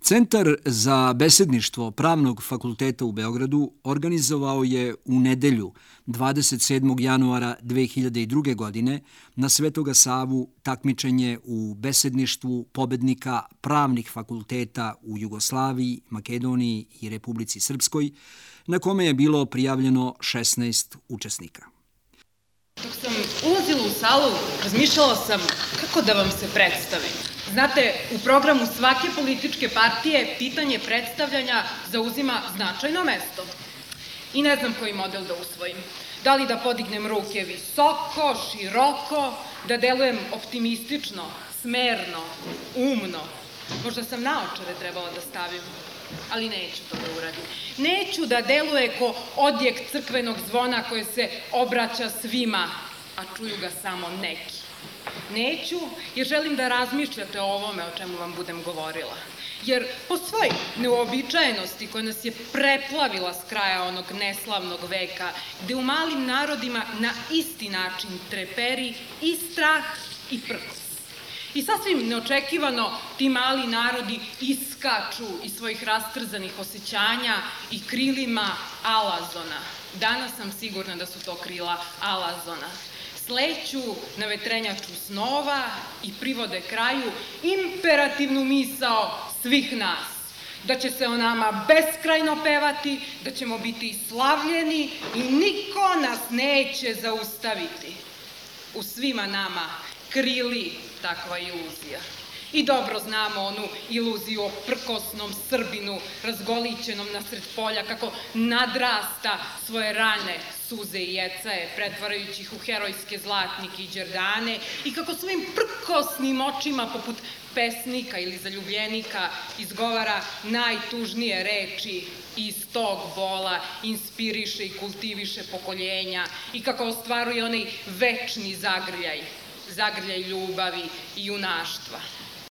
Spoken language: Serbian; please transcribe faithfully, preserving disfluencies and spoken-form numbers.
Centar za besedništvo Pravnog fakulteta u Beogradu organizovao je u nedelju dvadeset sedmog januara dve hiljade druge. godine na Svetoga Savu takmičenje u besedništvu pobednika pravnih fakulteta u Jugoslaviji, Makedoniji i Republici Srpskoj, na kome je bilo prijavljeno šesnaest učesnika. Dok sam ulazila u salu, razmišljala sam kako da vam se predstavim. Znate, u programu svake političke partije pitanje predstavljanja zauzima značajno mesto. I ne znam koji model da usvojim. Da li da podignem ruke visoko, široko, da delujem optimistično, smerno, umno. Možda sam naočare trebala da stavim, ali neću to da uradim. Neću da deluje ko odjek crkvenog zvona koje se obraća svima, a čuju ga samo neki. Neću, jer želim da razmišljate o ovome o čemu vam budem govorila. Jer po svoj neuobičajenosti koja nas je preplavila s kraja onog neslavnog veka, gde u malim narodima na isti način treperi i strah i prkos. I sasvim neočekivano ti mali narodi iskaču iz svojih rasтрzanih osjećanja i krilima alazona. Danas sam sigurna da su to krila alazona. Sleću na vetrenjaču snova i privode kraju imperativnu misao svih nas. Da će se o nama beskrajno pevati, da ćemo biti slavljeni i niko nas neće zaustaviti. U svima nama krili takva iluzija. I dobro znamo onu iluziju o prkosnom Srbinu razgolićenom nasred polja kako nadrasta svoje rane suze i jecaje, pretvarajući ih u herojske zlatnike i đerdane i kako svojim prkosnim očima poput pesnika ili zaljubljenika izgovara najtužnije reči i iz tog bola inspiriše i kultiviše pokoljenja i kako ostvaruje onaj večni zagrljaj, zagrljaj ljubavi i junaštva.